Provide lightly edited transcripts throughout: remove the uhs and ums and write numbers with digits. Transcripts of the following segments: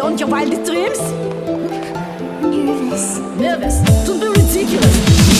beyond your wildest dreams? Nervous. Nervous? Don't be ridiculous.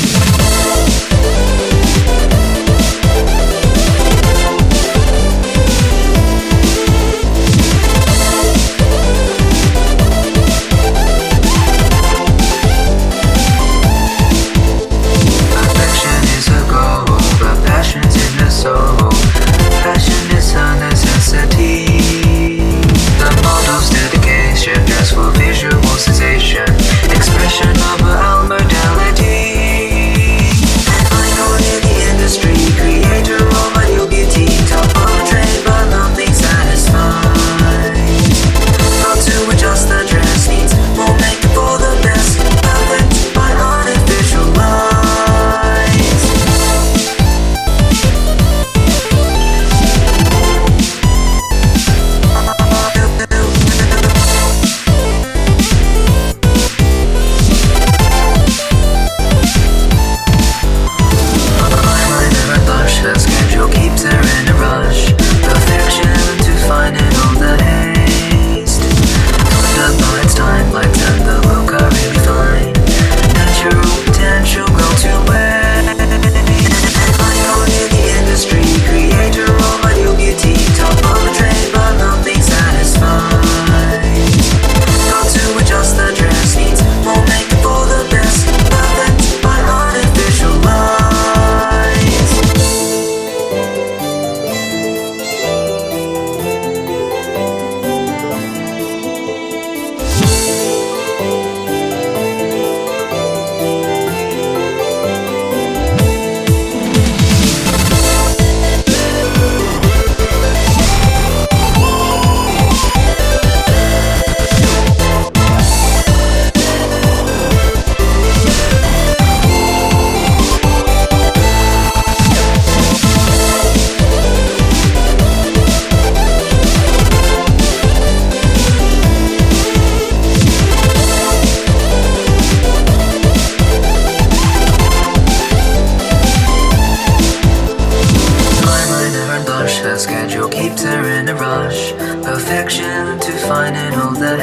Schedule keeps her in a rush. Perfection to find in all the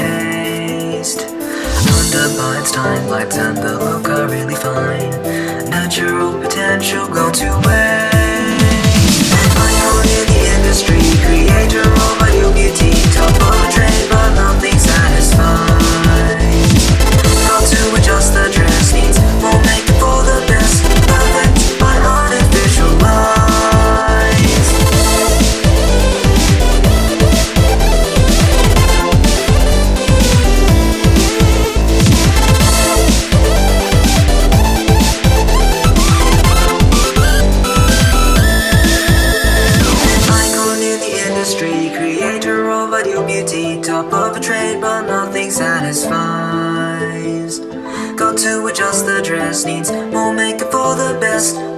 haste. Wonder by its time, lights and the look are really fine. Natural potential go to waste. Icon in the industry, creator of ideal beauty, top of the trend, but nothing satisfies. Got to adjust the dress needs, won't make it for the best. Perfect by artificial light. Top of a trade, but nothing satisfies. Got to adjust the dress needs, won't make it for the best.